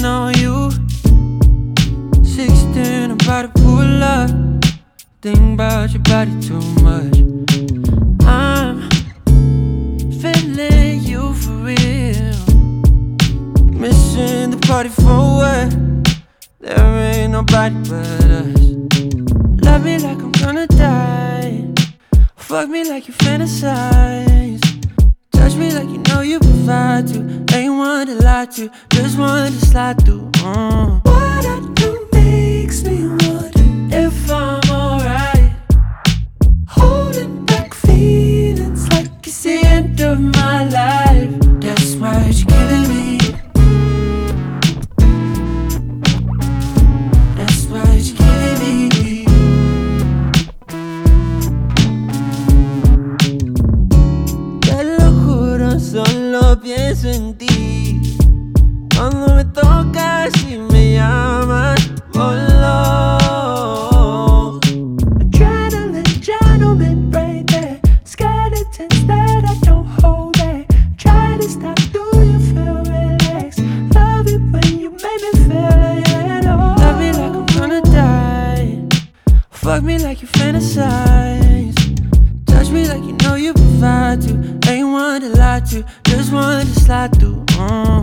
waiting on you. 16, I'm about to pull up. Think about your body too much. I'm feeling you for real. Missing the party for what? There ain't nobody but us. Love me like I'm gonna die. Fuck me like you fantasize. Touch me like you know you provide to. Ain't one to lie to, just one to slide through. What I do makes me wonder if I'm alright. Holding back feelings like it's the end of my life. That's why you're killing me. That's why you're killing me. Te lo juro, solo pienso en ti. Cuando me tocas y me llamas, voló. Adrenaline, gentlemen, right there. Skeletons that I don't hold back. Try to stop, do you feel relaxed? Love it when you make me feel like that. Oh. Love me like I'm gonna die. Fuck me like you fantasize. Touch me like you know you provide to. Ain't one to lie to, just one to slide through.